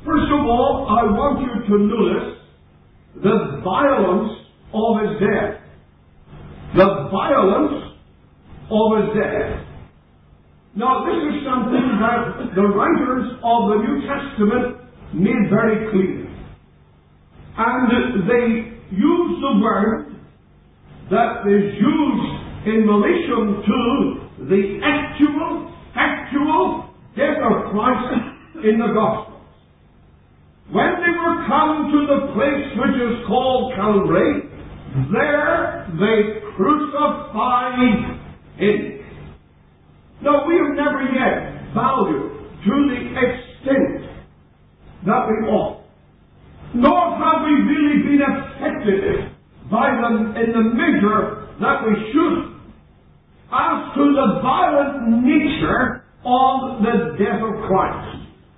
First of all, I want you to notice the violence of his death. The violence of his death. Now, this is something that the writers of the New Testament made very clear. And they use the word that is used in relation to the actual death of Christ in the Gospels. When they were come to the place which is called Calvary, there they crucified him. Now, we have never yet valued to the extent that we ought, nor have we really been affected by them in the measure that we should, as to the violent nature of the death of Christ.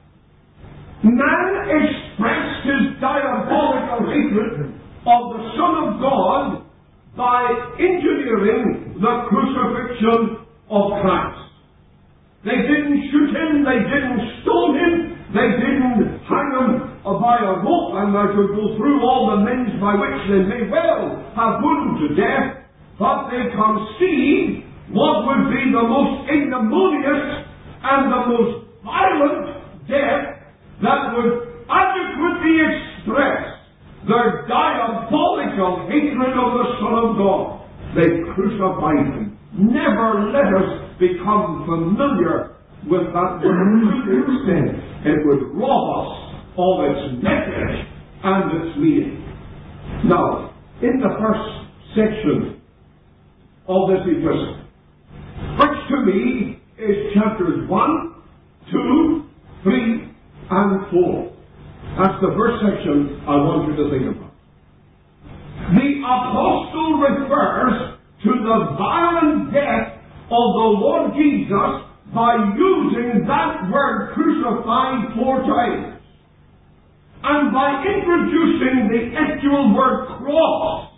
Man expressed his diabolical hatred of the Son of God by engineering the crucifixion of Christ. They didn't shoot him, they didn't stone him, they didn't hang him by a rope, and I could go through all the means by which they may well have put him to death, but they conceived what would be the most ignominious and the most violent death that would adequately express their diabolical hatred of the Son of God. They crucified him. Never let us become familiar with that word to the extent it would rob us of its message and its meaning. Now, in the first section of this epistle, which to me is chapters 1, 2, 3, and 4. That's the first section I want you to think about. The apostle refers to the violent death of the Lord Jesus by using that word crucified 4 times, and by introducing the actual word cross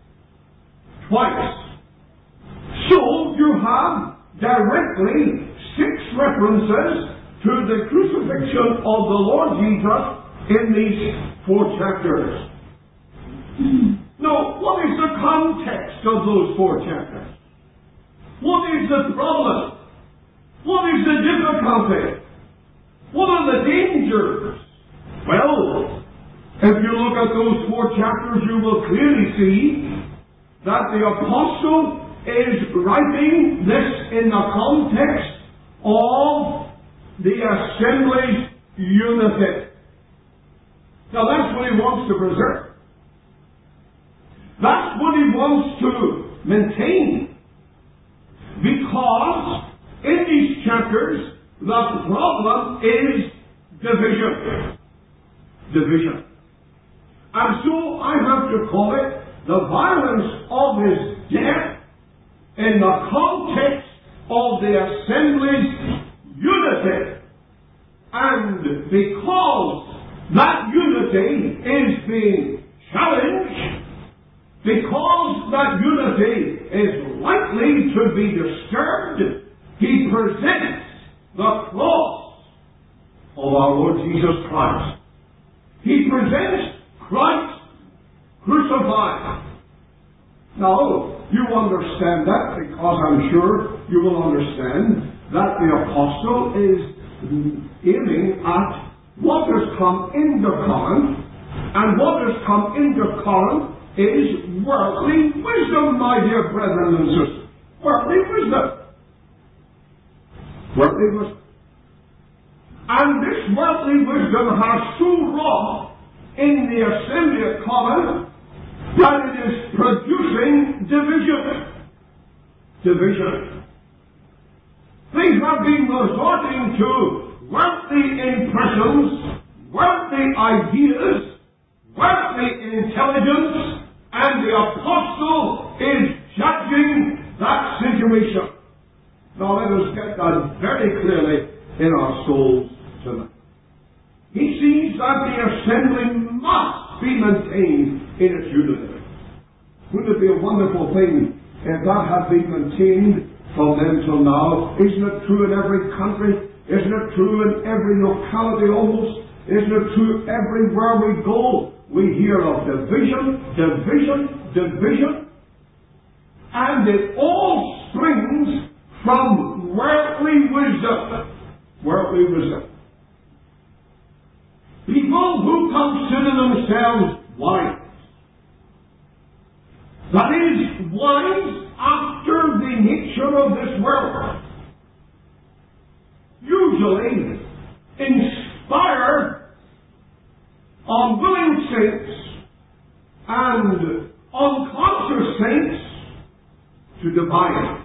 twice. So you have directly 6 references to the crucifixion of the Lord Jesus in these 4 chapters. Now, what is the context of those 4 chapters? What is the problem? What is the difficulty? What are the dangers? Well, if you look at those 4 chapters, you will clearly see that the apostle is writing this in the context of the assembly's unity. Now, that's what he wants to preserve. That's what he wants to maintain. Because in these chapters, the problem is division. Division. And so I have to call it the violence of his death in the context of the assembly's unity. And because that unity is being challenged, because that unity is likely to be disturbed, he presents the cross of our Lord Jesus Christ. He presents Christ crucified. Now, you understand that, because I'm sure you will understand that the apostle is aiming at what has come into Corinth, and what has come into Corinth is worldly wisdom, my dear brethren and sisters. Worldly wisdom. Worldly wisdom. And this worldly wisdom has so wrought in the assembly of Corinth that it is producing division. Division. They have been resorting to worldly impressions, worldly ideas, worldly intelligence, and the apostle is judging that situation. Now let us get that very clearly in our souls tonight. He sees that the assembly must be maintained in its unity. Wouldn't it be a wonderful thing if that had been maintained from then till now? Isn't it true in every country? Isn't it true in every locality almost? Isn't it true? Everywhere we go, we hear of division, division, division. And it all springs from worldly wisdom. Worldly wisdom. People who consider themselves wise. That is, wise after the nature of this world. Usually inspire unwilling saints and unconscious saints to divide.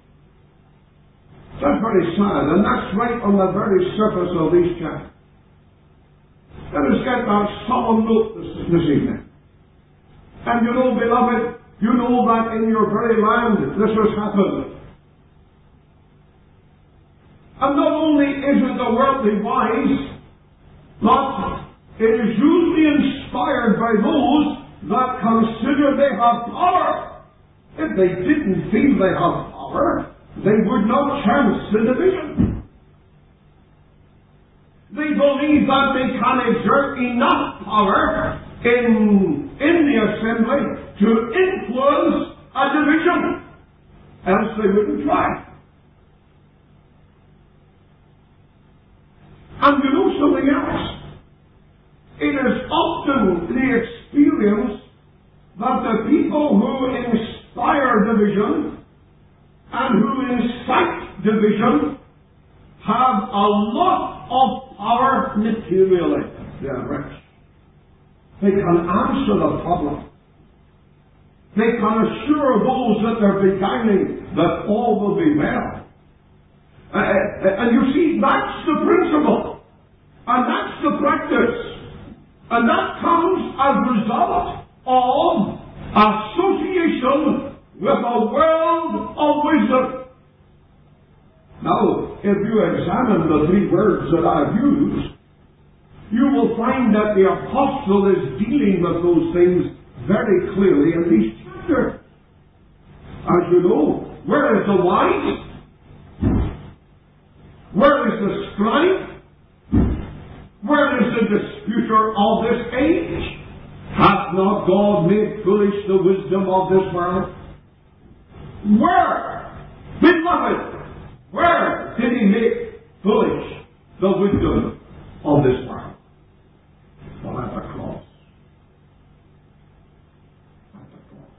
That's very sad, and that's right on the very surface of these chapters. Let us get that solemn note this evening. And you know, beloved, you know that in your very land this has happened. And not only is it the worldly wise, but it is usually inspired by those that consider they have power. If they didn't feel they have power, they would not chance the division. They believe that they can exert enough power in the assembly to influence a division. Else they wouldn't try. And you know something else? It is often the experience that the people who inspire division and who incite division have a lot of power materially. They are rich. They can answer the problem. They can assure those that they're beguiling that all will be well. And you see, that's the principle. And that's the practice. And that comes as a result of association with a world of wisdom. Now, if you examine the three words that I've used, you will find that the apostle is dealing with those things very clearly in these chapters. As you know, where is the wise? Where is the scribe? Where is the disputer of this age? Hath not God made foolish the wisdom of this world? Where, beloved, where did he make foolish the wisdom of this world? Well, at the cross. At the cross.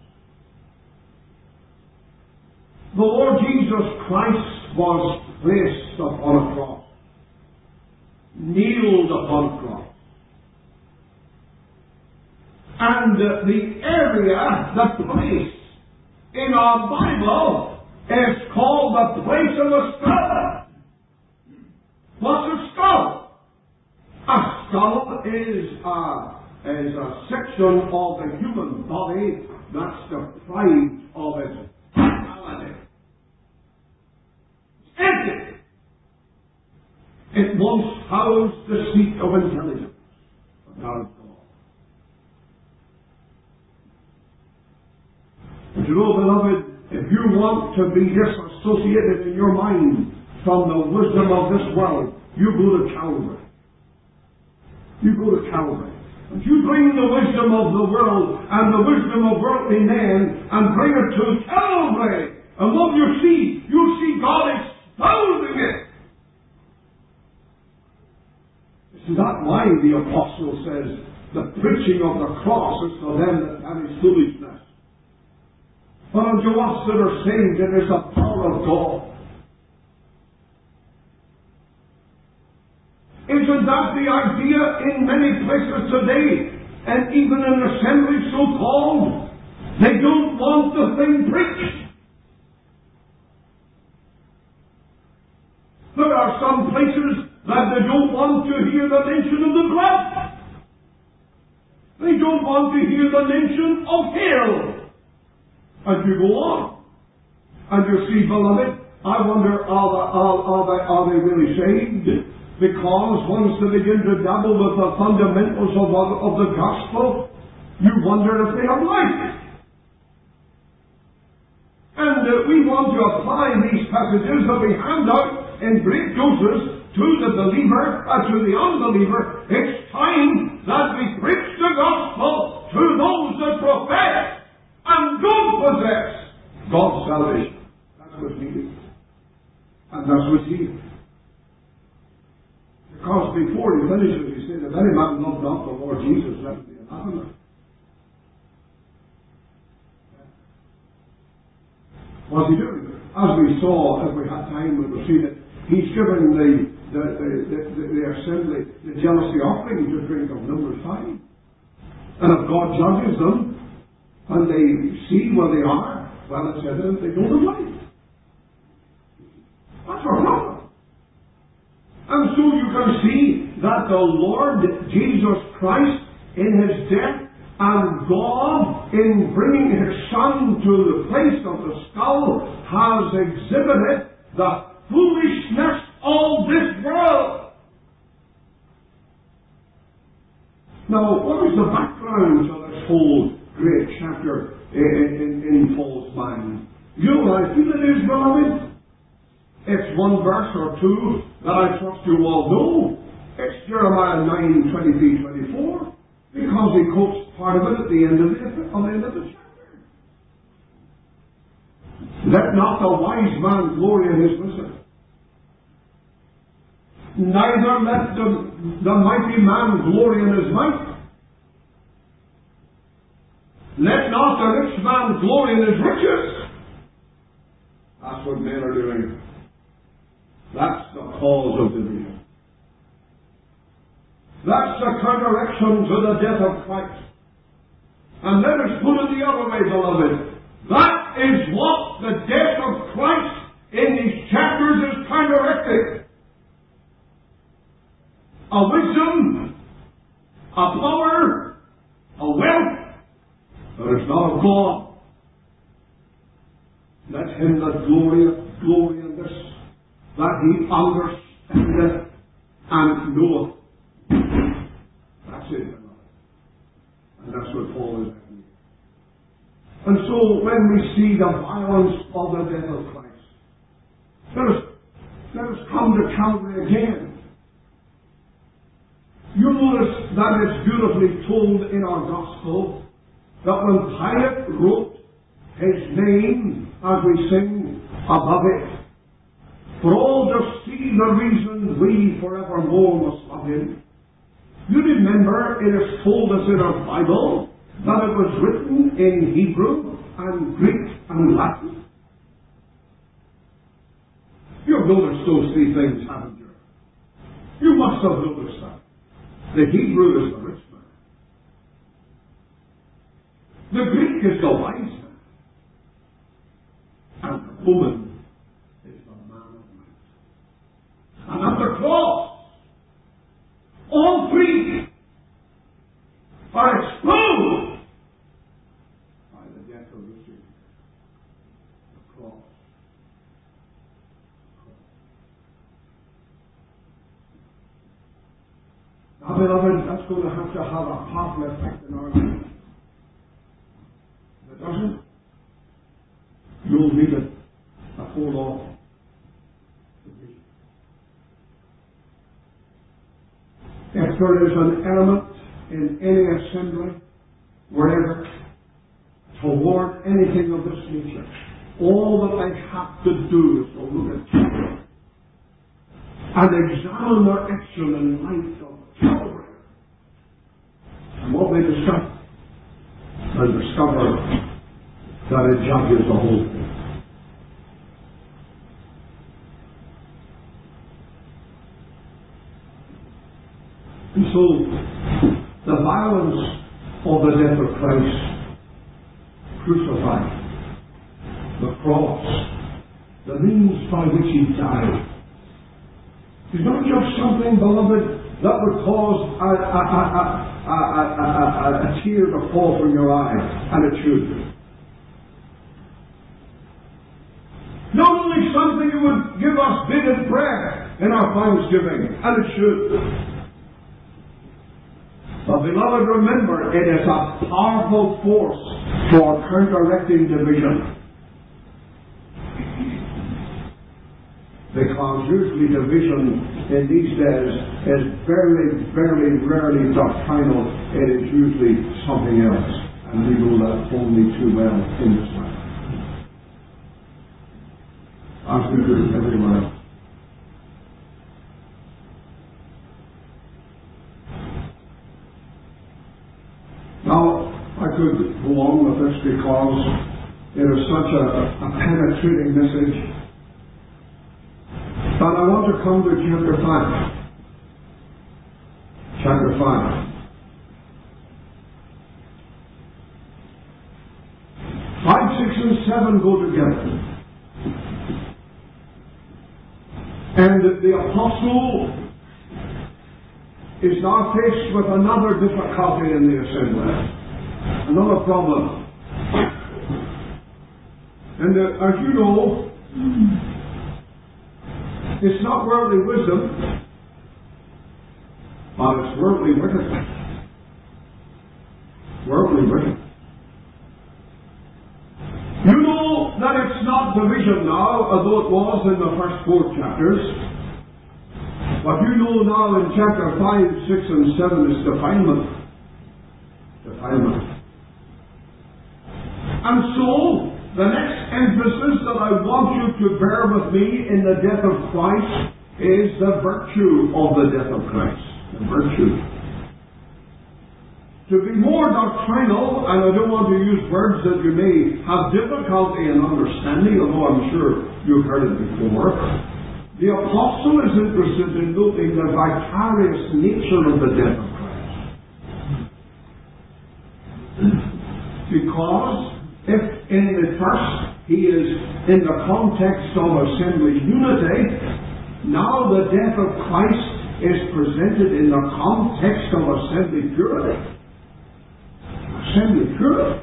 The Lord Jesus Christ was placed upon a cross, kneeled upon a cross. And the area, the place in our Bible is called the place of the skull. What's a skull? A skull is a section of the human body that's deprived of its vitality. It's empty. It once housed the seat of intelligence. But now it's gone. But you know, beloved, if you want to be disassociated in your mind from the wisdom of this world, you go to Calvary. You go to Calvary. And you bring the wisdom of the world and the wisdom of worldly men and bring it to Calvary. And what you see God exposing it. Isn't that why the apostle says the preaching of the cross is for them that is foolishness? But unto us that are saved, it is the power of God. Isn't that the idea in many places today, and even in assemblies so called? They don't want the thing preached. There are some places that they don't want to hear the mention of the blood. They don't want to hear the mention of hell. And you go on. And you see, beloved, I wonder, are they really saved? Because once they begin to dabble with the fundamentals of the gospel, you wonder if they have life. And we want to apply these passages that we hand out in great doses to to the believer, to the unbeliever. It's time that we preach the gospel to those that profess and don't possess God's salvation. That's what's needed. And that's what's here. Because before he finishes, he said, if any man love not the Lord Jesus, let him be anathema. What's he doing? As we saw, if we had time, we will see that he's given the assembly the jealousy offering to drink of Numbers 5. And if God judges them, and they see where they are, well, it's evident they don't have life. That's our problem. And so you can see that the Lord Jesus Christ, in his death, and God, in bringing his Son to the place of the skull, has exhibited the foolishness of this world. Now, what is the background to this whole great chapter in Paul's mind? You know what I feel it is, beloved? It's one verse or two that I trust you all know. It's Jeremiah 9:23-24. Because he quotes part of it at the end of the chapter. Let not the wise man glory in his wisdom. Neither let the mighty man glory in his might. Let not the rich man glory in his riches. That's what men are doing. That's the cause of division. That's the counteraction to the death of Christ. And let us put it the other way, beloved. That is what the death of Christ in these chapters is counteracting. A wisdom, a power, a wealth that is not of God. Let him that glory in this, that he understandeth and knoweth. That's it, and that's what Paul is saying. And so, when we see the violence of the death of Christ, let us come to Calvary again. You notice that it's beautifully told in our gospel that when Pilate wrote his name, as we sing, above it, for all to see the reason we forevermore must love him. You remember, it is told us in our Bible that it was written in Hebrew and Greek and Latin. You've noticed those three things, haven't you? You must have noticed that. The Hebrew is the rich man. The Greek is the wise man. And the woman is the man of might. And at the cross, all three are exposed by the death of the Savior. The cross. Now, beloved, that's going to have a powerful effect in our lives. If it doesn't, you'll leave it before long. If there is an element in any assembly, wherever, toward anything of this nature, all that they have to do is to look at Calvary and examine their action in light of Calvary and what they discover, and discover that it judges the whole thing. And so, the violence of the death of Christ, crucified, the cross, the means by which he died, is not just something, beloved, that would cause a tear to fall from your eye, and it should. Not only something that would give us bated breath in our thanksgiving, and it should. But beloved, remember, it is a powerful force for counteracting division. Because usually division in these days is very, very rarely doctrinal. It is usually something else. And we know that only too well in this life. As we do everywhere else. Now, I could go on with this because it is such a penetrating message. But I want to come to chapter 5. Chapter 5. 5, 6, and 7 go together. And the apostle is now faced with another difficulty in the assembly. Another problem. And as you know, it's not worldly wisdom, but it's worldly wickedness. Worldly wickedness. You know that it's not division now, although it was in the first 4 chapters. But you know now in chapter 5, 6, and 7 is defilement. Defilement. And so, the next emphasis that I want you to bear with me in the death of Christ is the virtue of the death of Christ. The virtue. To be more doctrinal, and I don't want to use words that you may have difficulty in understanding, although I'm sure you've heard it before, the apostle is interested in noting the vicarious nature of the death of Christ. Because if in the first he is in the context of assembly unity, now the death of Christ is presented in the context of assembly purity. Assembly purity.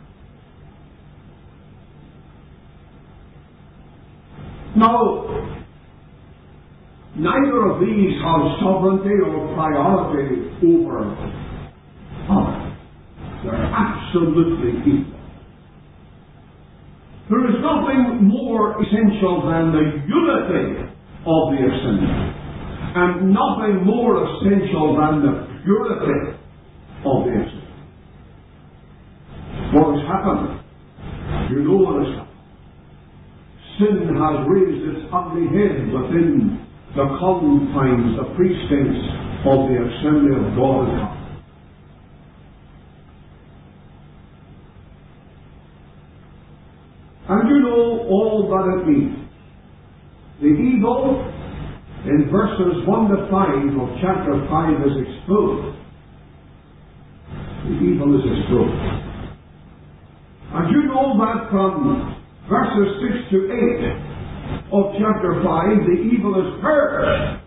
Now, neither of these have sovereignty or priority over others. They're absolutely equal. There is nothing more essential than the unity of the assembly, and nothing more essential than the purity of the assembly. What has happened? You know what has happened. Sin has raised its ugly head within the confines, the precincts of the assembly of God. And you know all that it means. The evil in verses 1 to 5 of chapter 5 is exposed. The evil is exposed. And you know that from verses 6 to 8 of chapter 5, the evil is purged.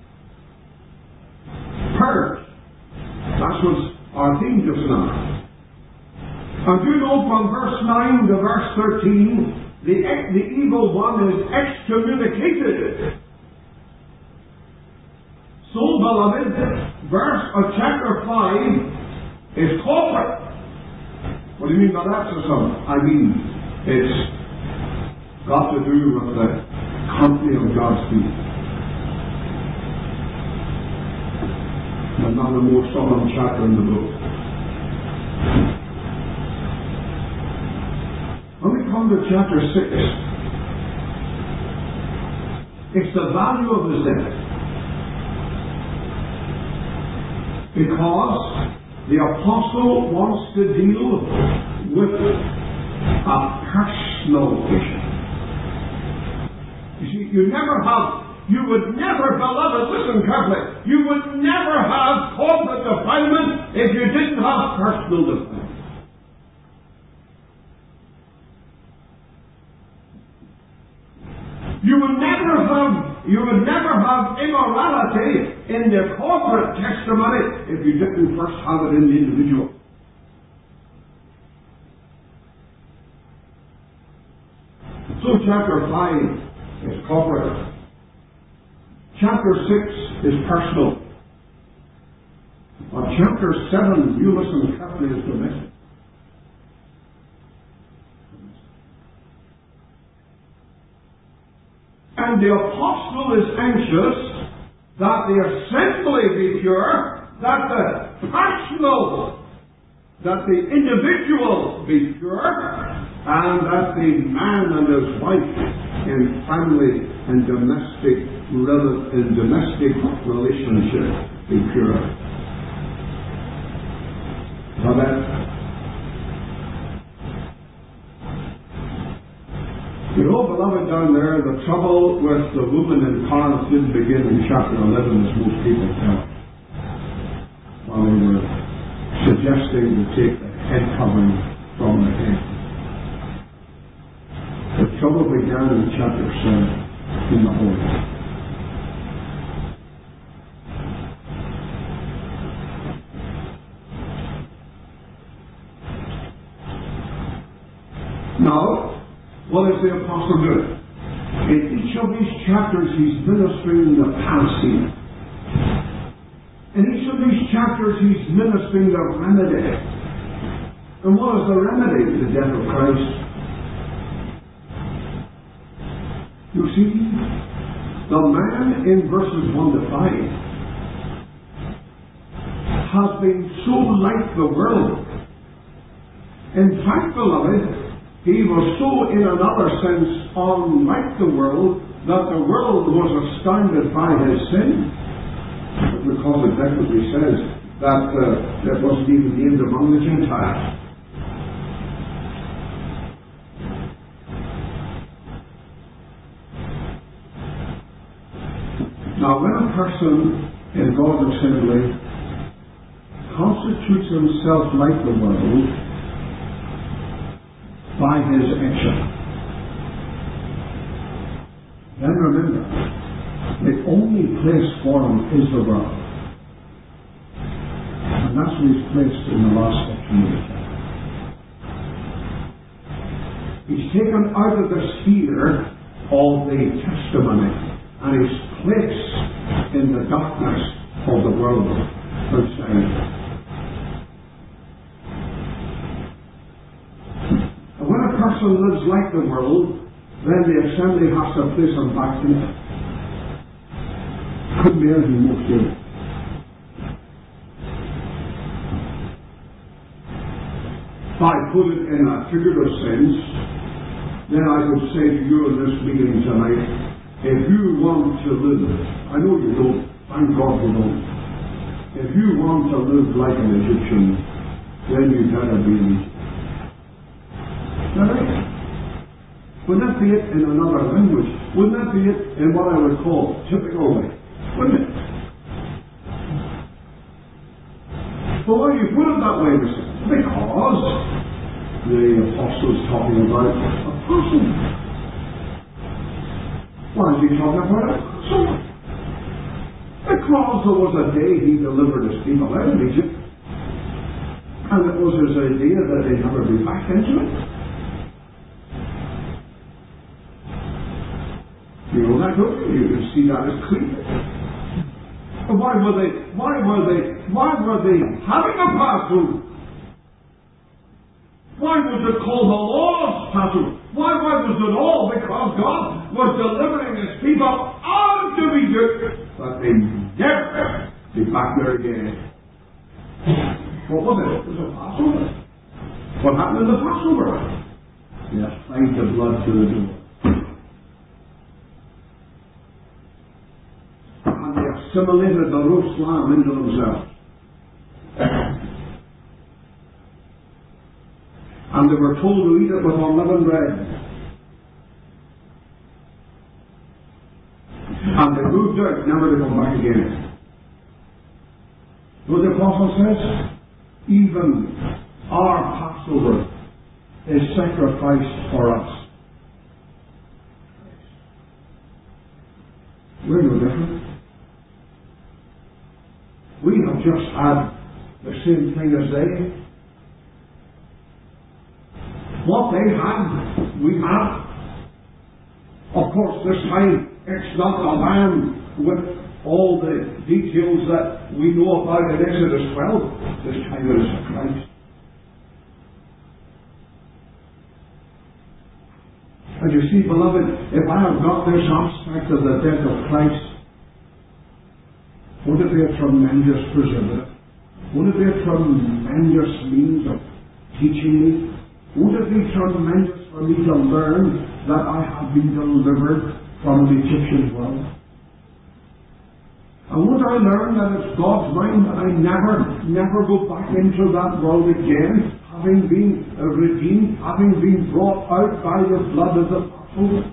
Purged. That's what's our theme just now. And you know from verse 9 to verse 13, the evil one is excommunicated. So, beloved, chapter 5 is corporate. What do you mean by that, Sir Son? I mean, it's got to do with the company of God's people. And not a more solemn chapter in the book. When we come to chapter 6, it's the value of his death. Because the apostle wants to deal with a personal issue. You see, you would never, beloved, listen carefully, you would never have corporate defilement if you didn't have personal defilement. You would never have immorality in the corporate testimony if you didn't first have it in the individual. So chapter 5 is corporate. Chapter 6 is personal. But chapter 7, you listen carefully, is domestic. And And the apostle is anxious that the assembly be pure, that the individual be pure, and that the man and his wife in family and domestic relationship be pure. So beloved, down there, the trouble with the woman in Corinth didn't begin in chapter 11, as most people tell, while they were suggesting to take the head covering from the head. The trouble began in chapter 7 in the Holy Ghost. Now, what is the apostle doing? In each of these chapters, he's ministering the panacea. In each of these chapters, he's ministering the remedy. And what is the remedy? The death of Christ. You see, the man in verses 1 to 5 has been so like the world. In fact, beloved, he was so, in another sense, unlike the world, that the world was astounded by his sin. Because it definitely says that it wasn't even named among the Gentiles. Now, when a person in God's assembly constitutes himself like the world by his action, then remember, the only place for him is the world. And that's what he's placed in the last section of the chapter. He's taken out of the sphere of the testimony and is placed in the darkness of the world outside. When a person lives like the world, then the assembly has to place him back in it. Couldn't be anything more clear. If I put it in a figurative sense, then I could say to you in this meeting tonight, if you want to live, I know you don't, thank God you don't. If you want to live like an Egyptian, then you better be an Egyptian. Right? Wouldn't that be it in another language? Wouldn't that be it in what I would call typical way? Wouldn't it? Well, why do you put it that way, Mr.? Because the apostle is talking about a person. Why is he talking about a person? Because there was a day he delivered his people out of Egypt, and it was his idea that they'd never be back into it. You know that, don't you? You can see that as clear. But why were they having a Passover? Why was it called the Lord's Passover? Why was it all? Because God was delivering his people out of Egypt, but they never be back there again. What was it? It was a Passover. What happened in the Passover? They applied the blood to the door. Assimilated the roast lamb into themselves. And they were told to eat it with unleavened bread. And they moved out, never to come back again. What the apostle says? Even our Passover is sacrificed for us. We're no different. We have just had the same thing as they. What they had, we have. Of course, this time it's not a lamb with all the details that we know about in Exodus 12. This time it is a Christ. And you see, beloved, if I have got this aspect of the death of Christ, would it be a tremendous preservative? Would it be a tremendous means of teaching me? Would it be tremendous for me to learn that I have been delivered from an Egyptian world? And would I learn that it's God's mind that I never go back into that world again, having been redeemed, having been brought out by the blood of the apostles?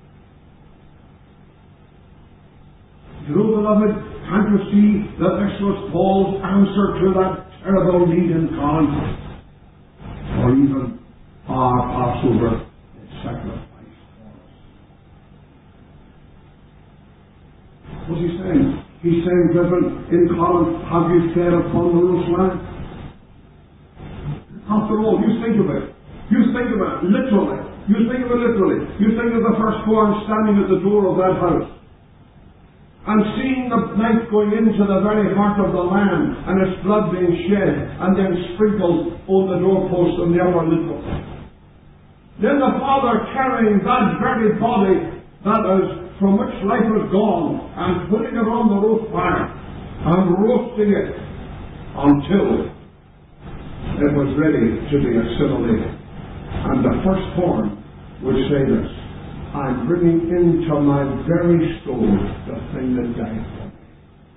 You know, beloved, can't you see that this was Paul's answer to that terrible need in Corinth? Or even our Passover sacrifice for us. What's he saying? He's saying, brethren, in Corinth, have you fed upon the roast lamb? After all, you think of it. You think of it literally. You think of it literally. You think of the firstborn standing at the door of that house and seeing the knife going into the very heart of the lamb and its blood being shed and then sprinkled on the doorpost and the upper lintel. Then the Father carrying that very body that is from which life was gone and putting it on the roast fire and roasting it until it was ready to be assimilated. And the firstborn would say this: I'm bringing into my very soul the thing that died for me.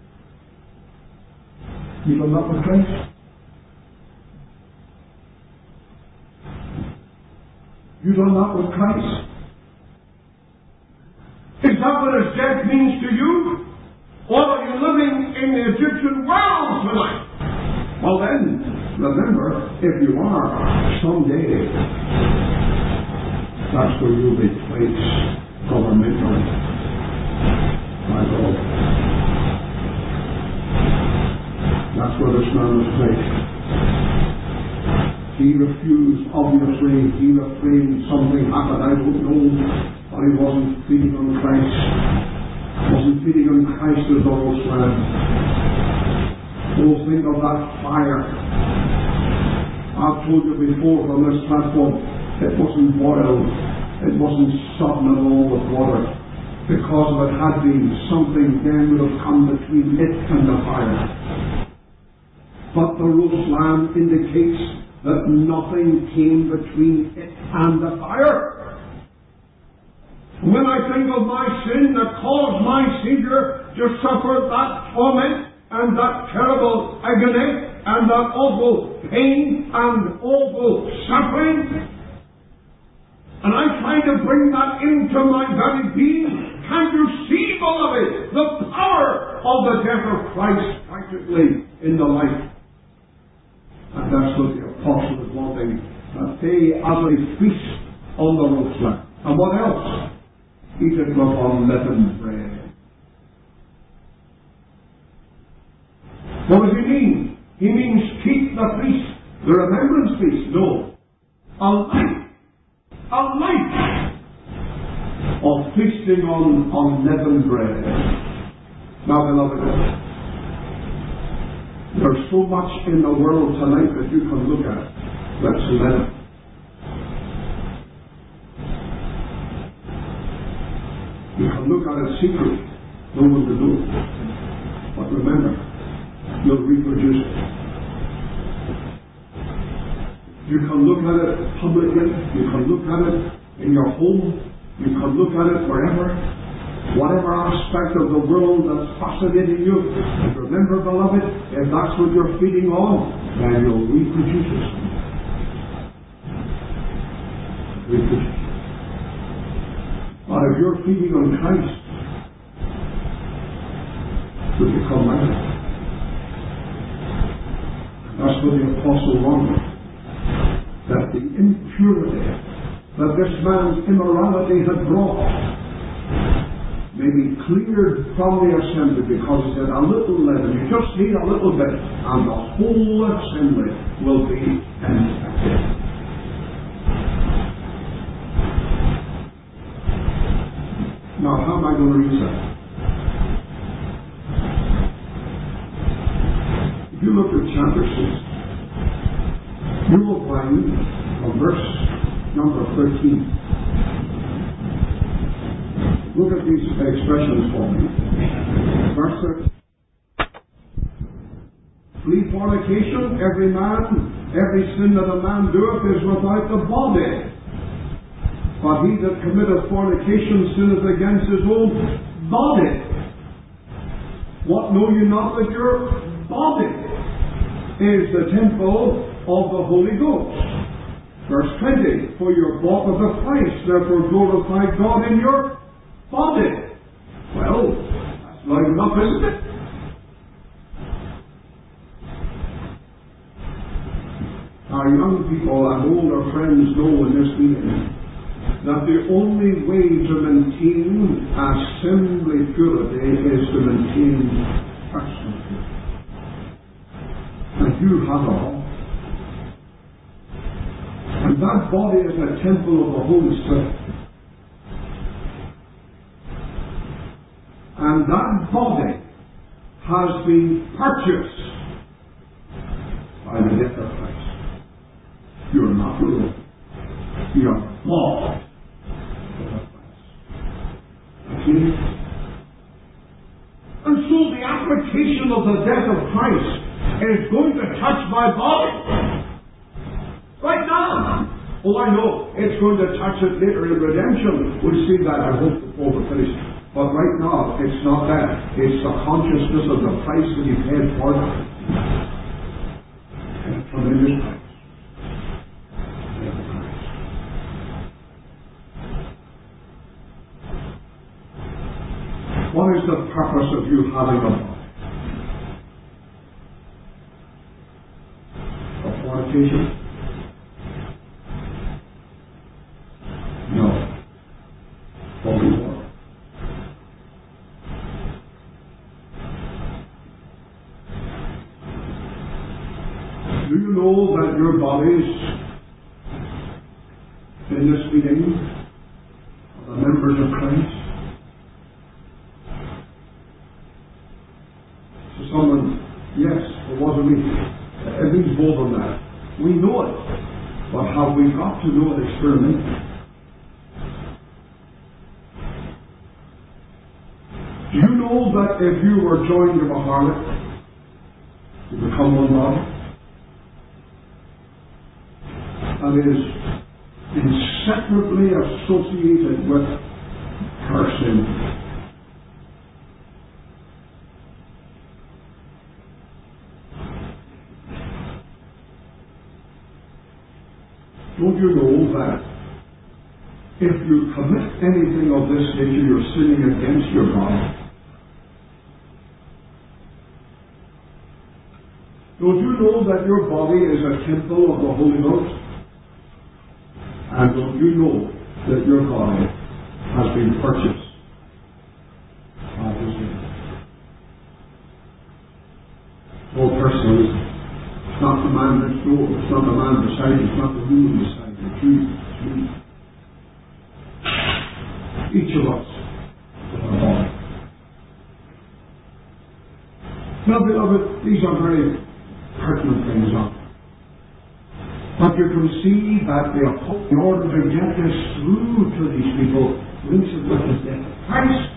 You done that with Christ? You done that with Christ? Is that what his death means to you? Or are you living in the Egyptian world tonight? Well then, remember, if you are, someday, that's where you'll be placed governmentally by God. That's where this man was placed. He refused, obviously. He refrained. Something happened, I don't know. But he wasn't feeding on Christ. Wasn't feeding on Christ as the roast lamb. Oh, think of that fire. I've told you before from this platform, it wasn't boiled. It wasn't sodden at all with water. Because if it had been, something then would have come between it and the fire. But the roast lamb indicates that nothing came between it and the fire. When I think of my sin that caused my Savior to suffer that torment and that terrible agony and that awful pain and awful suffering, and I try to bring that into my very being, can't you see, beloved, the power of the death of Christ practically in the life? And that's what the apostle is wanting, that they as a feast on the roast lamb. And what else? Eat it with unleavened bread. What does he mean? He means keep the feast, the remembrance feast. No. A life of feasting on unleavened bread. Now, beloved, there's so much in the world tonight that you can look at that's leaven. You can look at it secretly. No one will know. But remember, you'll reproduce it. You can look at it publicly. You can look at it in your home. You can look at it wherever. Whatever aspect of the world that's fascinating you. And remember, beloved, if that's what you're feeding on, then you'll reproduce it. Reproduce. But if you're feeding on Christ, you'll become like it. That's what the apostle wanted. That the impurity that this man's immorality had brought may be cleared from the assembly, because he said, a little leaven, you just need a little bit, and the whole assembly will be infected. Now, how am I going to reach that? If you look at chapter 6, you will find from verse number 13, Look at these expressions for me. Verse 13. Flee fornication, every sin that a man doeth is without the body. But he that committeth fornication sinneth against his own body. What know you not that your body is the temple of the Holy Ghost? Verse 20, for you are bought with a price, therefore glorify God in your body. Well, that's loud enough, isn't it? Our young people and older friends know in this meeting that the only way to maintain assembly purity is to maintain personal purity. And you have a body. And that body is a temple of the Holy Spirit. And that body has been purchased by the death of Christ. You are not your own. You are bought with a price. Okay? And so the application of the death of Christ is going to touch my body. Right now. Oh, I know. It's going to touch it later in redemption. We'll see that, I hope, before we're finished. But right now, it's not that. It's the consciousness of the price that He paid for it. And a tremendous price. What is the purpose of you having a body? For fornication? No. For reward. Do you know that your bodies in this meeting are the members of Christ? Someone, yes, it wasn't me. It means more than that. We know it. But have we got to know it experimentally? Do you know that if you were joined to a harlot, you become one body? And it is inseparably associated with her sin. Don't you know that if you commit anything of this nature, you're sinning against your body? Don't you know that your body is a temple of the Holy Ghost? And don't you know that your body has been purchased by His name? Oh, personally, it's not the man next door, it's not the man beside you, it's not the woman beside you, it's you, it's me. Each of us with our body. Now, beloved, these are very pertinent things, aren't they? But you can see that the Apostle, in order to get this through to these people, links it with the death of Christ.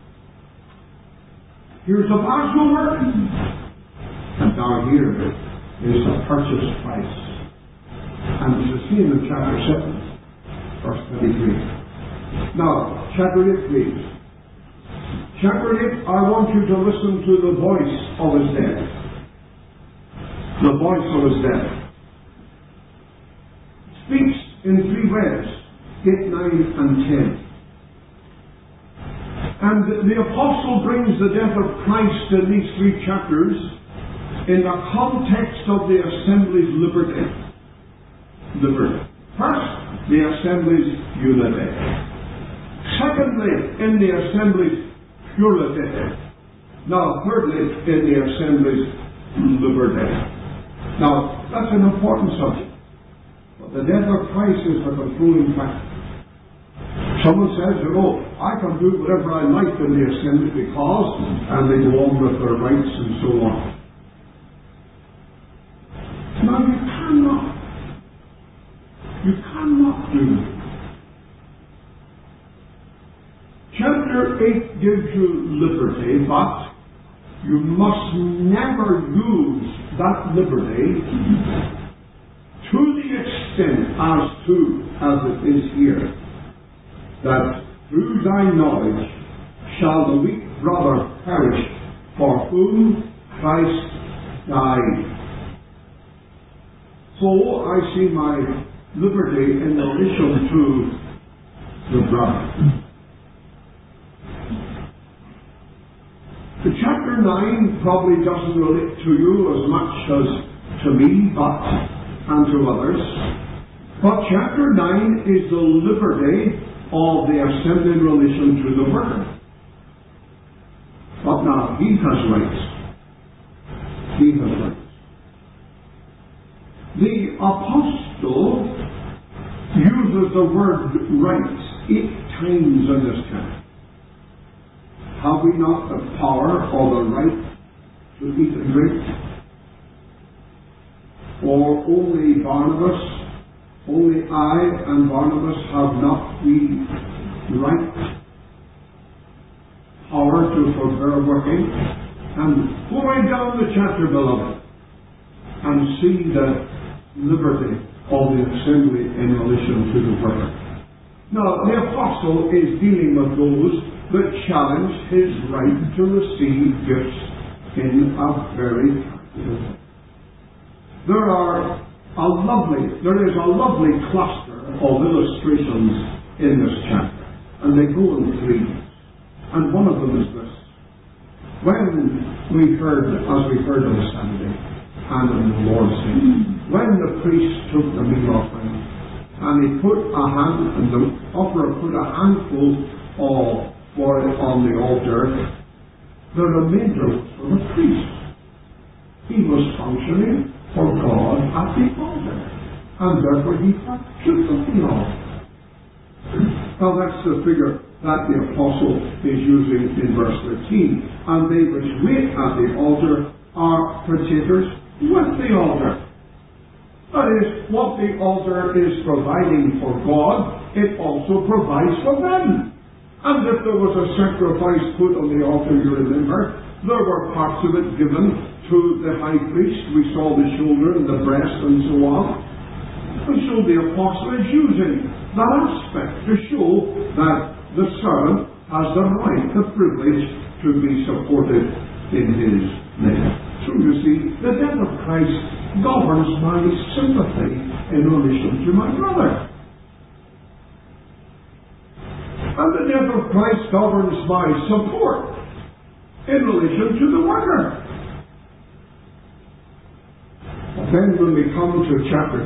Here's the Passover, and now here is the purchase price. And this is seen in chapter 7, verse 23. Now, chapter 8, please. Chapter 8, I want you to listen to the voice of His death. The voice of His death. Speaks in three ways, 8, 9, and 10. And the Apostle brings the death of Christ in these three chapters in the context of the assembly's liberty. First, the assembly's unity. Secondly, in the assembly's purity. Now, thirdly, in the assembly's liberty. Now, that's an important subject. But the death of Christ is the controlling factor. Someone says, I can do whatever I like in the assembly because, and they go on with their rights and so on. Now you cannot do that. Chapter you must never use that liberty to the extent as it is here, that through thy knowledge shall the weak brother perish, for whom Christ died. So I see my liberty in relation to the brother. The chapter 9 probably doesn't relate to you as much as to me, and to others. But chapter 9 is the liberty of the assembly in relation to the worker. But now, he has rights. He has rights. The apostle uses the word rights 8 times in this chapter. Have we not the power or the right to eat and drink? Or only I and Barnabas have not the right power to forbear working? And go right down the chapter, beloved, and see the liberty of the assembly in relation to the worker. Now, the apostle is dealing with those that challenge his right to receive gifts in a very practical way. There is a lovely cluster of illustrations in this chapter, and they go in 3. And one of them is this. When we heard on Sunday, and on the Lord's Day, when the priest took the meat offering, and he put the offerer put a handful for it on the altar, the remainder was for the priest. He was functioning for God at the altar, and therefore he partook of the altar. Now that's the figure that the apostle is using in verse 13. And they which wait at the altar are partakers with the altar. That is, what the altar is providing for God, it also provides for them. And if there was a sacrifice put on the altar, you remember, there were parts of it given to the high priest. We saw the shoulder and the breast and so on. And so the apostle is using that aspect to show that the servant has the right, the privilege to be supported in his name. So you see, the death of Christ governs my sympathy in relation to my brother. And the death of Christ governs my support in relation to the worker. But then when we come to chapter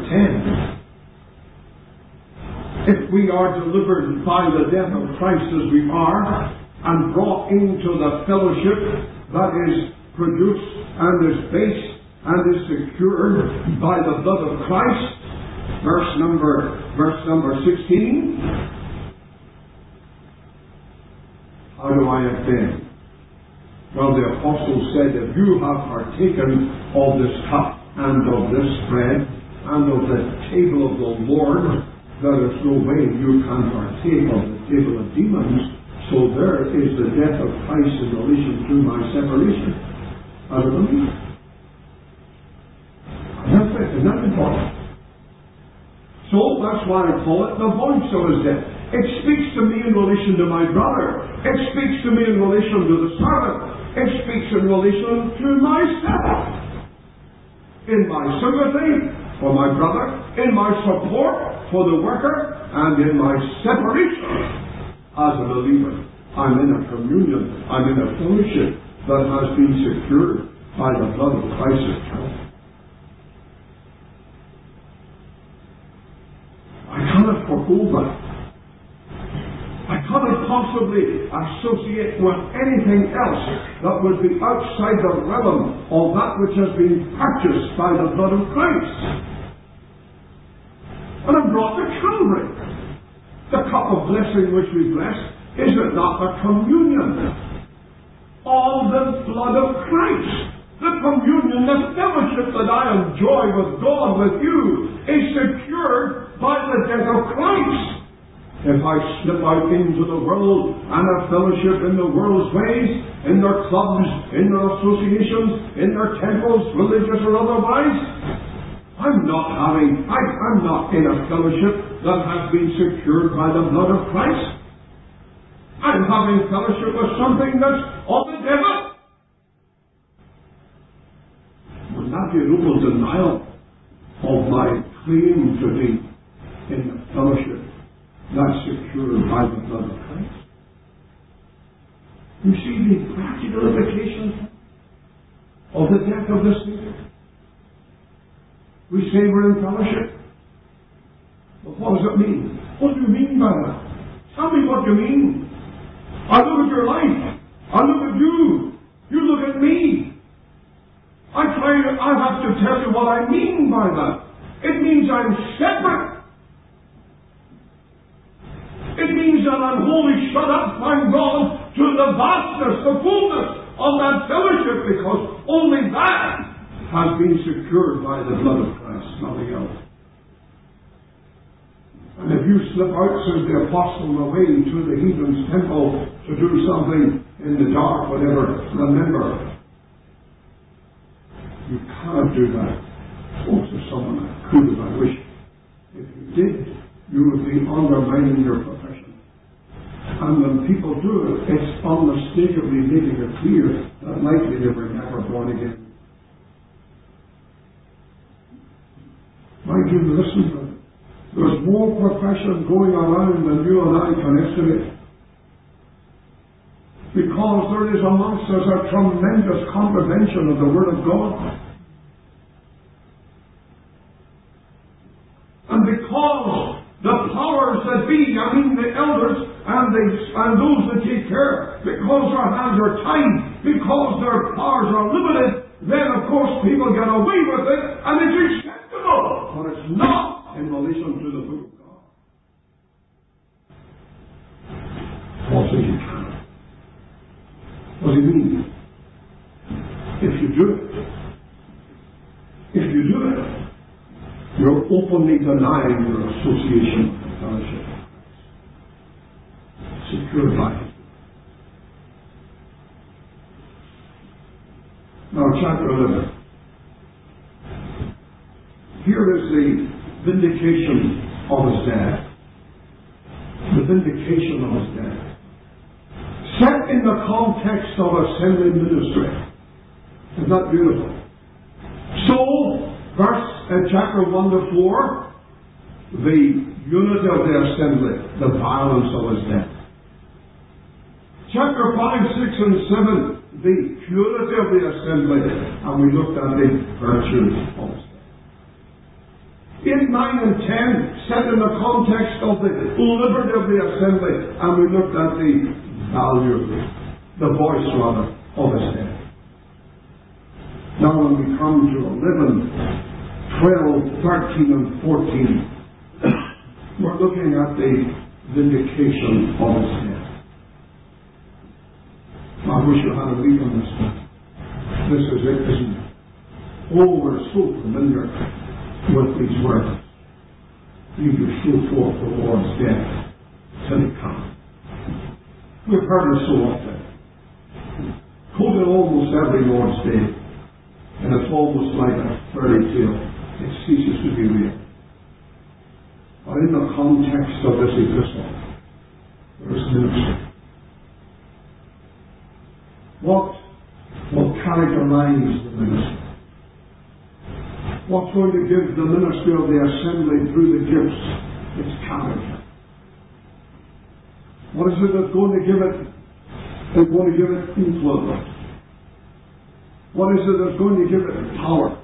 10, if we are delivered by the death of Christ as we are, and brought into the fellowship that is produced and is based and is secured by the blood of Christ, verse number 16, how do I attend? Well, the apostle said, if you have partaken of this cup and of this bread and of the table of the Lord, there is no way you can partake of the table of demons. So there is the death of Christ in relation to my separation as a believer. And that's important. So that's why I call it the voice of his death. It speaks to me in relation to my brother. It speaks to me in relation to the servant. It speaks in relation to myself. In my sympathy for my brother, in my support for the worker, and in my separation as a believer. I'm in a communion, I'm in a fellowship that has been secured by the blood of Christ itself. I cannot forego that. I cannot possibly associate with anything else that would be outside the realm of that which has been purchased by the blood of Christ. And I'm brought to Calvary. The cup of blessing which we bless, is it not the communion of the blood of Christ? The communion, the fellowship that I enjoy with God, with you, is secured by the death of Christ. If I slip out into the world and have fellowship in the world's ways, in their clubs, in their associations, in their temples, religious or otherwise, I'm not in a fellowship that has been secured by the blood of Christ. I'm having fellowship with something that's of the devil. Would that be a total denial of my claim to be in the fellowship that's secured by the blood of Christ? You see the practical implications of the death of the Savior. We say we're in fellowship. But what does it mean? What do you mean by that? Tell me what you mean. I look at your life. I look at you. You look at me. I have to tell you what I mean by that. It means I'm separate. It means that I'm wholly shut up by God to the vastness, the fullness of that fellowship, because only that has been secured by the blood of Christ, nothing else. And if you slip out, says the apostle, away to the heathen's temple to do something in the dark, whatever, remember, you cannot do that. Oh, to someone could, I wish. If you did, you would be undermining your profession. And when people do it, it's unmistakably making it clear that likely they were never born again. Mind you, listen to it. There's more profession going around than you and I can estimate. Because there is amongst us a tremendous contravention of the Word of God. And because the powers that be, the elders and those that take care, because their hands are tied, because their powers are limited, then of course people get away with it, and it's acceptable. But it's not in relation to the book of God. Paul says you cannot. What do you mean? If you do it, you're openly denying your association with the fellowship of Christ. Secured by it. Now, chapter 11. Here is the vindication of his death. The vindication of his death. Set in the context of assembly ministry. Isn't that beautiful? So, chapter 1 to 4, the unity of the assembly, the violence of his death. Chapter 5, 6, and 7, the purity of the assembly, and we looked at the virtues of his death. 8, 9, and 10, set in the context of the liberty of the assembly, and we looked at the value, the voice rather, of his death. Now when we come to 11, 12, 13, and 14, we're looking at the vindication of his death. I wish you had a read on this one. This is it, isn't it? Oh, we're so familiar with these words. You do show forth the Lord's death till he comes. We've heard it so often. Quoted almost every Lord's Day. And it's almost like a fairy tale. It ceases to be real. But in the context of this epistle, there is ministry. What will characterize the ministry? What's going to give the ministry of the assembly through the gifts its character? What is it that's going to give it? It's going to give it influence. What is it that's going to give it power?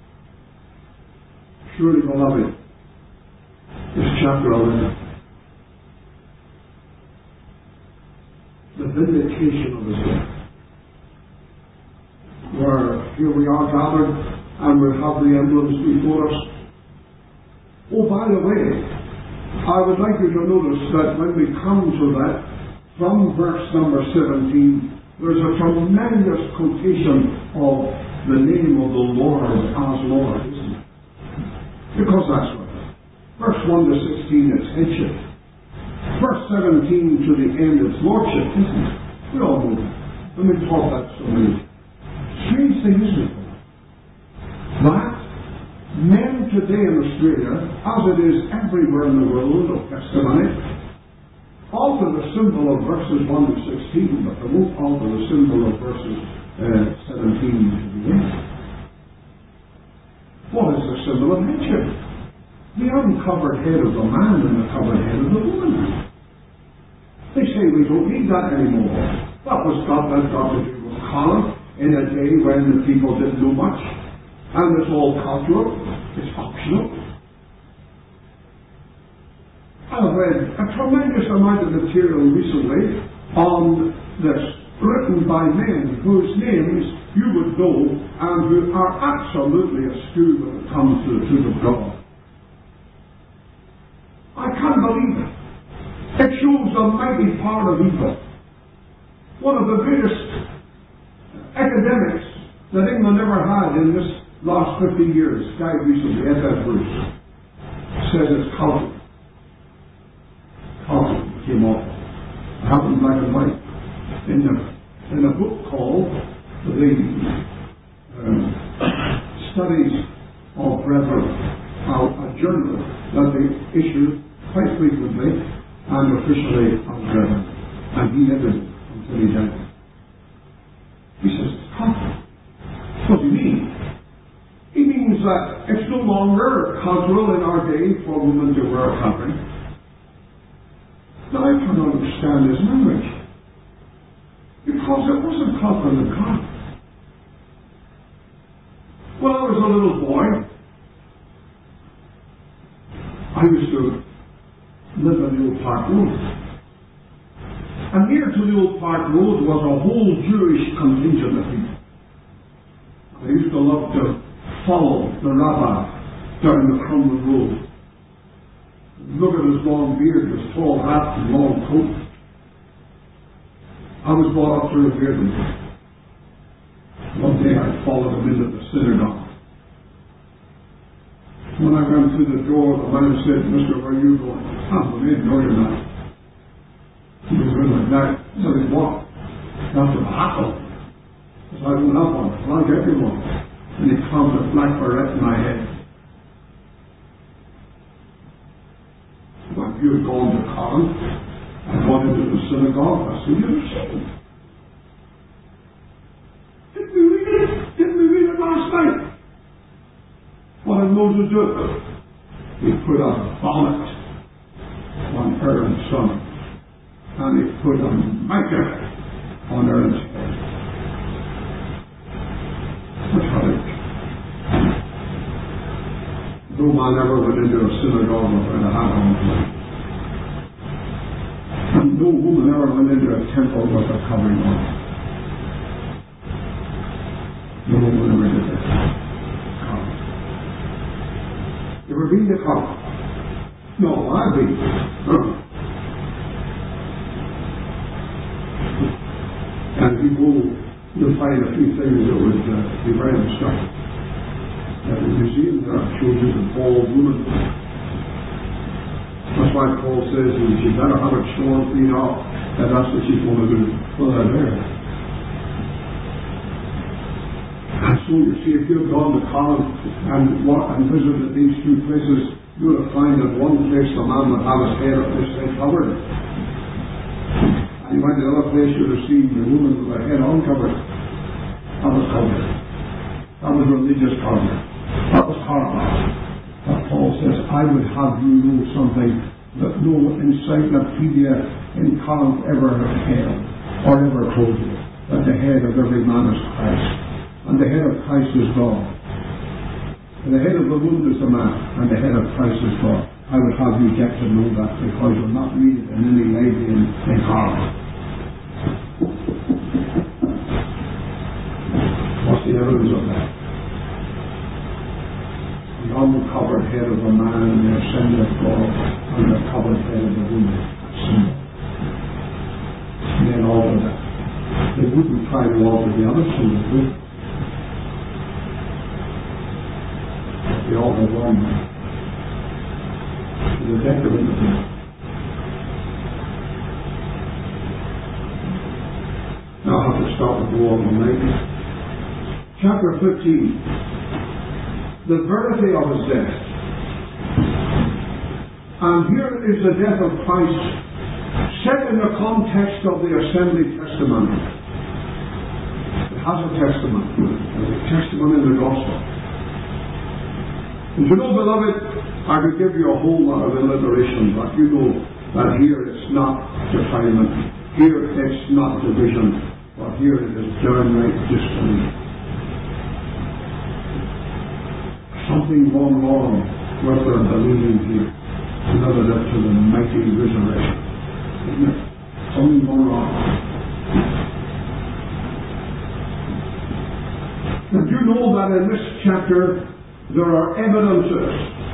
Surely, beloved, is chapter 11. The vindication of his death. Where here we are gathered and we have the emblems before us. Oh, by the way, I would like you to notice that when we come to that, from verse number 17, there's a tremendous quotation of the name of the Lord as Lord, isn't it? Because that's what it is. Verse 1 to 16, it's headship. verse 17 to the end, it's lordship, isn't it? We all know that. And we've taught that so many. Strange thing, isn't it? That men today in Australia, as it is everywhere in the world of testimony, alter the symbol of verses 1 to 16, but they won't alter the symbol of verses 17 to the end. What is the symbol of headship? The uncovered head of the man and the covered head of the woman. They say we don't need that anymore. That has got to do with Colin in a day when the people didn't know much. And it's all cultural. It's optional. I've read a tremendous amount of material recently on this, written by men whose names you would know and who are absolutely askew when it comes to the truth of God. I can't believe it. It shows a mighty power of evil. One of the greatest academics that England ever had in this last 50 years, died recently, F.F. Bruce, says it's culture. Culture came off. It happened black and white. In a book called The Studies of Brethren, a journal that they issue quite frequently and officially of Brethren. And he edited it until he died. He says, it's culture. What do you mean? He means that it's no longer cultural in our day for women to wear a covering. Now I cannot understand his language. Because it wasn't cultural in God. When I was a little boy, I used to live on the Old Park Road. And near to the Old Park Road was a whole Jewish contingent of people. I used to love to follow the rabbi down the Crumlin Road. Look at his long beard, his tall hat and long coat. I was brought up to revere him. One day I followed him into the synagogue. When I went through the door, the man said, "Mister, where are you going?" "I'm going in." "No, you're not." He was really like that. I said, "What?" "Down to the hospital." I said, "I went up on it. Well, I'll get you one." And he clamped a black beret in my head. Well, if you had gone to Colin and gone into the synagogue, I said, "You'd have seen it. Didn't we read it? Didn't we read it last night?" What did Moses do? He put a bonnet on Aaron's son, and he put a mitre on Aaron's head. That's how it. No man ever went into a synagogue without a hat on. And no woman ever went into a temple with a covering on. No woman ever did that. You ever been to college? No, I've been. And if you go, you'll find a few things that would be very instructive. At the museum, there are shows you the bald woman. That's why Paul says you better have it shorn, clean off, and that's what she's going to do. Well, they're there. And so you see, if you've gone to Colin and visited these two places, you would have found that one place the man would have his head covered. And you went to the other place, you would have seen the woman with her head uncovered. That was covered. That was religious covered. That was horrible. But Paul says, I would have you know something that no encyclopedia in Colin ever held or ever told you, that the head of every man is Christ. And the head of Christ is God. And the head of the woman is the man. And the head of Christ is God. I would have you get to know that, because you'll not read it in any lady in Harvard. What's the evidence of that? The uncovered head of the man and the assembly of God, and the covered head of the woman. And then alter that. They wouldn't try to alter the other symbol, would they? They all have one. The decadent of it. to stop and go on the night. Chapter 15. The verity of his death. And here is the death of Christ set in the context of the assembly testimony. It has a testimony. There's a testimony in the gospel. And you know, beloved, I could give you a whole lot of alliteration, but you know that here it's not defilement, here it's not division, but here it is downright disdain. Something gone wrong with their believing here, relative to the mighty resurrection. Isn't it? Something gone wrong. And you know that in this chapter there are evidences,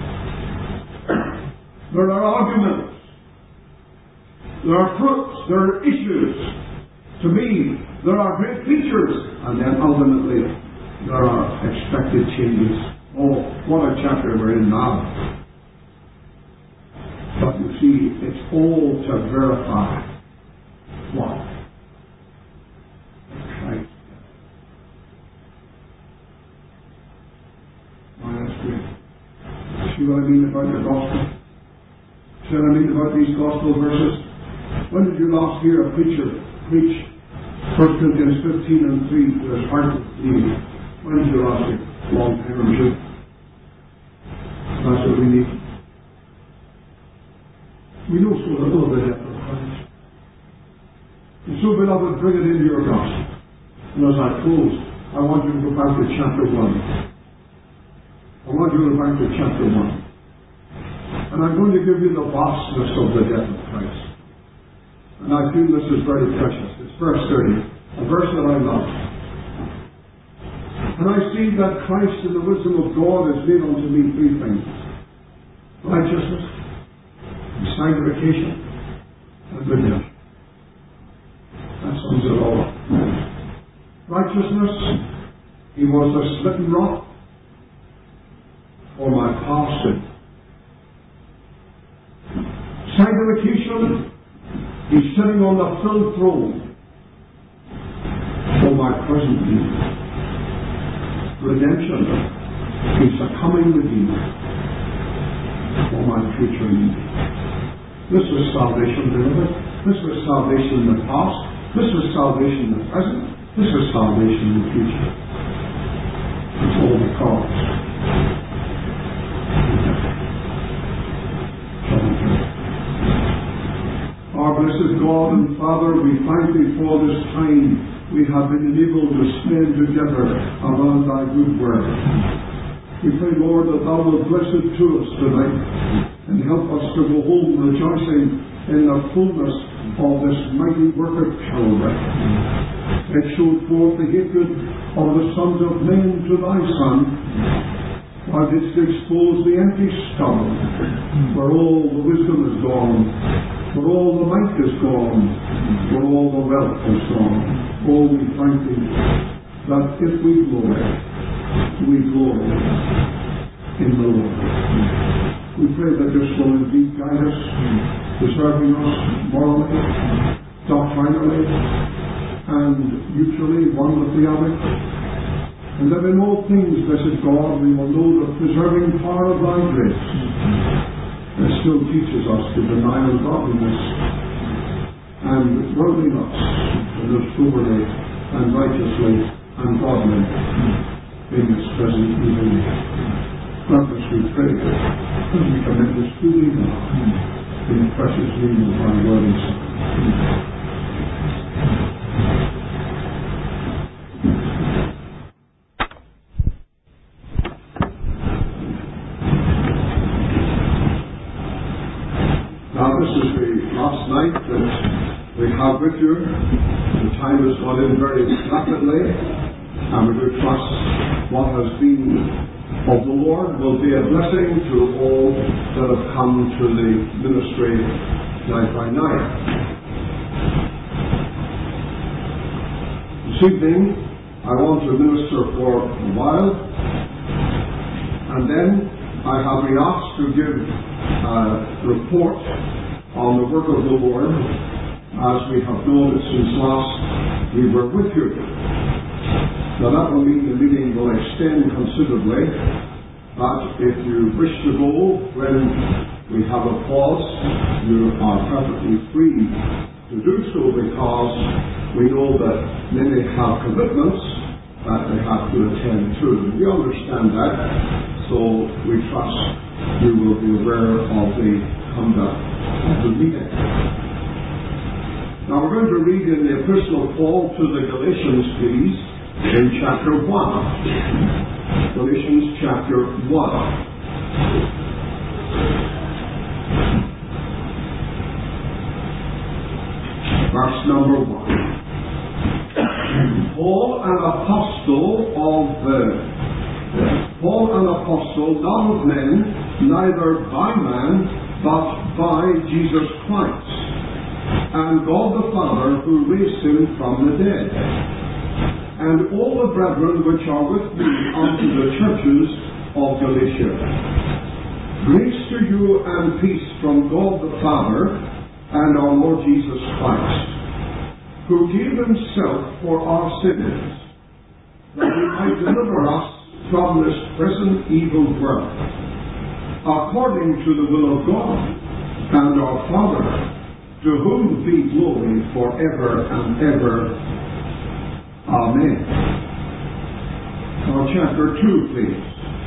there are arguments, there are fruits, there are issues. To me, there are great features, and then ultimately there are expected changes. Oh, what a chapter we're in now. But you see, it's all to verify what? Christ. Why, that's great. See what I mean about the gospel? See what I mean about these gospel verses? When did you last hear a preacher preach 1 Corinthians 15 and 3 to his heart leading? When did you last hear? Long time ago. That's what we need. We know so little of the death of Christ. And so, beloved, bring it into your gospel. And as I close, I want you to go back to chapter 1. I want you to go back to chapter 1. And I'm going to give you the vastness of the death of Christ. And I feel this is very precious. It's verse 30, a verse that I love. And I see that Christ in the wisdom of God has made unto me three things: righteousness, and sanctification, and goodness. That sums it all up. Righteousness, he was a smitten rock for my past sin. Sanctification, he's sitting on the full throne for my present need. Redemption, he's a coming redeemer for my future need. This is salvation, beloved. This is salvation in the past. This is salvation in the present. This is salvation in the future. It's all because our blessed God and Father, we thank Thee for this time we have been enabled to spend together around Thy good word. We pray, Lord, that Thou wilt bless it to us tonight and help us to go home rejoicing in the fullness of this mighty work at Calvary. It showed forth the hatred of the sons of men to Thy Son, Thou didst expose the empty stubble, where all the wisdom is gone, where all the might is gone, where all the wealth is gone. Oh, we thank Thee that if we glory in the Lord. We pray that This will indeed guide us, preserving us morally, doctrinally, and mutually one with the other. And that in all things, blessed God, we will know the preserving power of Thy grace that still teaches us to deny ungodliness and worldliness, to live soberly and righteously and godly in this present evil age. Grant us, we pray, and we commit this to Thee now, in the precious name of Thy worthy Son. Now, this is the last night that we have with you. The time has gone in very rapidly, and we do trust what has been of the Lord will be a blessing to all that have come to the ministry night by night. This evening, I want to minister for a while, and then I have been asked to give a report on the work of the Lord as we have known it since last we were with you. Now that will mean the meeting will extend considerably, but if you wish to go when we have a pause, you are perfectly free to do so, because we know that many have commitments that they have to attend to. We understand that, so we trust you will be aware of the conduct of the meeting. Now we're going to read in the Epistle of Paul to the Galatians, please, in chapter 1. Galatians chapter 1. Verse number 1. Paul, an apostle, not of men, neither by man, but by Jesus Christ, and God the Father, who raised him from the dead, and all the brethren which are with me unto the churches of Galatia. Grace to you and peace from God the Father and our Lord Jesus Christ, who gave himself for our sins, that he might deliver us from this present evil world, according to the will of God and our Father, to whom be glory forever and ever. Amen. Now chapter 2, please.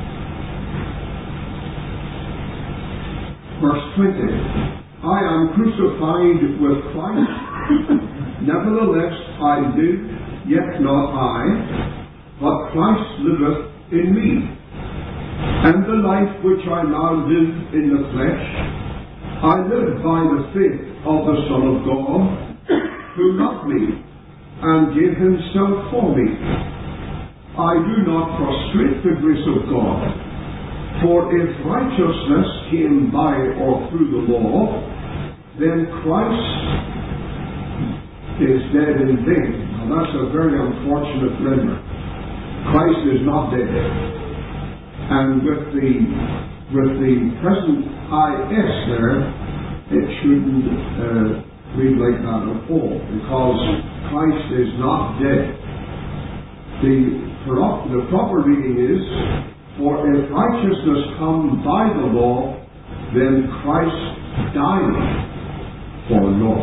Verse 20. I am crucified with Christ. Nevertheless I live, yet not I, but Christ liveth in me. And the life which I now live in the flesh, I live by the faith of the Son of God, who loved me and gave himself for me. I do not frustrate the grace of God, for if righteousness came by or through the law, then Christ is dead in vain. Now that's a very unfortunate render. Christ is not dead. And with the present IS there, it shouldn't read like that at all, because Christ is not dead. The proper reading is, for if righteousness come by the law, then Christ died for law.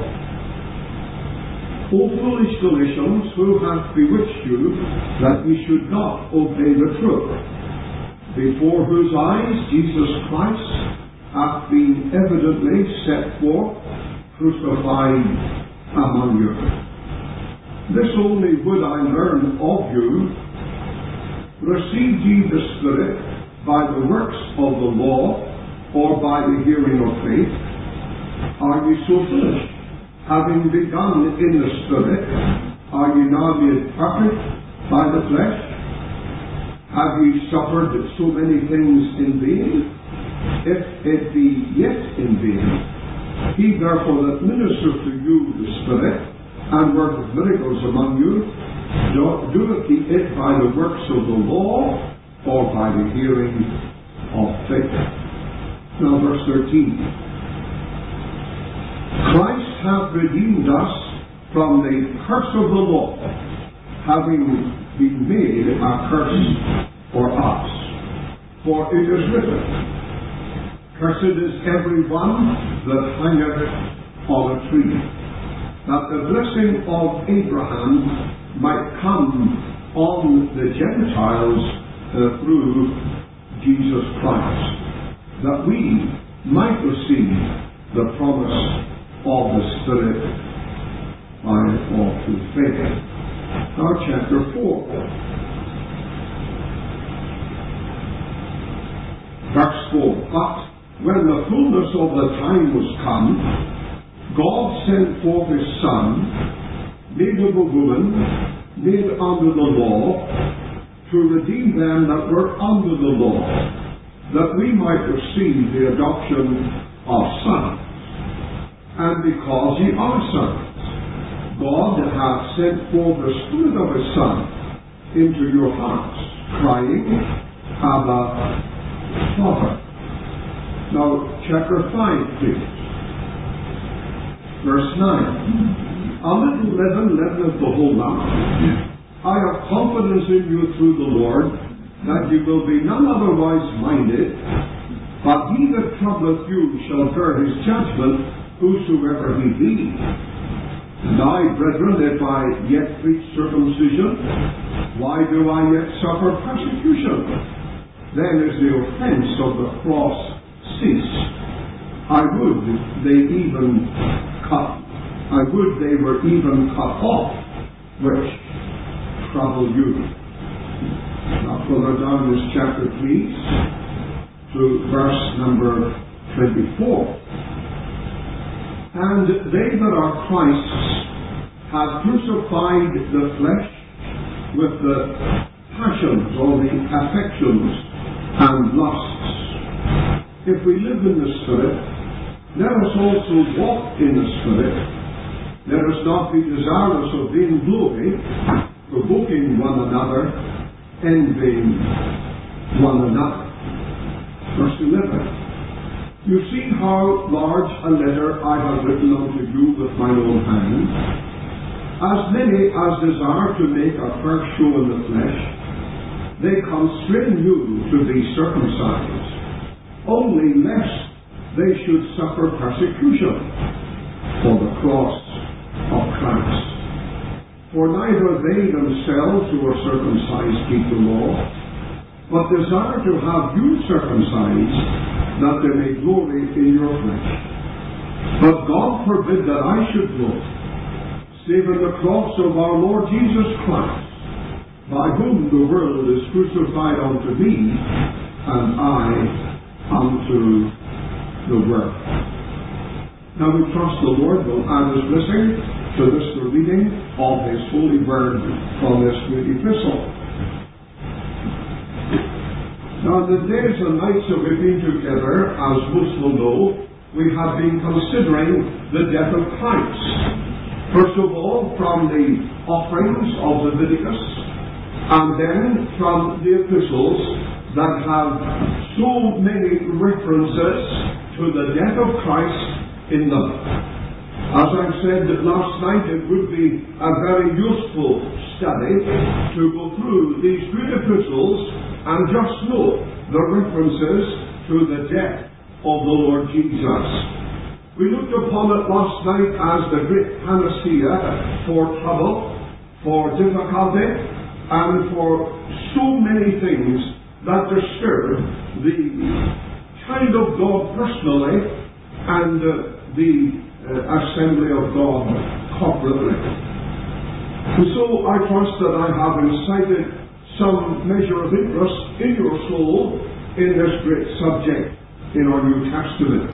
O foolish Galatians, who hath bewitched you, that ye should not obey the truth, before whose eyes Jesus Christ hath been evidently set forth, crucified among you. This only would I learn of you. Received ye the Spirit by the works of the law, or by the hearing of faith? Are ye so foolish? Having begun in the Spirit, are ye now made perfect by the flesh? Have ye suffered so many things in vain? If it be yet in vain, he therefore that ministereth to you the Spirit, and worketh miracles among you, doeth he it by the works of the law, or by the hearing of faith? Now verse 13. Christ hath redeemed us from the curse of the law, having been made a curse for us. For it is written, Cursed is every one that hangeth on a tree, that the blessing of Abraham might come on the Gentiles through Jesus Christ, that we might receive the promise of the Spirit by or through faith. Now chapter 4. Verse 4. But when the fullness of the time was come, God sent forth his Son, made of a woman, made under the law, to redeem them that were under the law, that we might receive the adoption of sons. And because ye are sons, God hath sent forth the Spirit of his Son into your hearts, crying, Abba, Father. Now, chapter 5, please. Verse 9. A little leaven leaveneth the whole lump. I have confidence in you through the Lord, that you will be none otherwise minded, but he that troubleth you shall bear his judgment, whosoever he be. And I, brethren, if I yet preach circumcision, why do I yet suffer persecution? Then is the offense of the cross cease. I would they were even cut off, which trouble you. Now further down in this chapter, please, to verse number 24. And they that are Christ's have crucified the flesh with the passions or the affections and lusts. If we live in the Spirit, let us also walk in the Spirit. Let us not be desirous of vainglory, provoking one another, envying one another. Verse 11. You see how large a letter I have written unto you with mine own hand. As many as desire to make a fair show in the flesh, they constrain you to be circumcised, only lest they should suffer persecution for the cross of Christ. For neither they themselves who are circumcised keep the law, but desire to have you circumcised, that they may glory in your flesh. But God forbid that I should glory, save in the cross of our Lord Jesus Christ, by whom the world is crucified unto me, and I unto the world. Now we trust the Lord will add his blessing to this the reading of his holy word from this great epistle. Now, the days and nights that we've been together, as most will know, we have been considering the death of Christ. First of all, from the offerings of Leviticus, and then from the epistles that have so many references to the death of Christ in them. As I said last night, it would be a very useful study to go through these great epistles and just note the references to the death of the Lord Jesus. We looked upon it last night as the great panacea for trouble, for difficulty, and for so many things that disturb the child of God personally and the assembly of God corporately. And so I trust that I have incited some measure of interest in your soul in this great subject in our New Testament.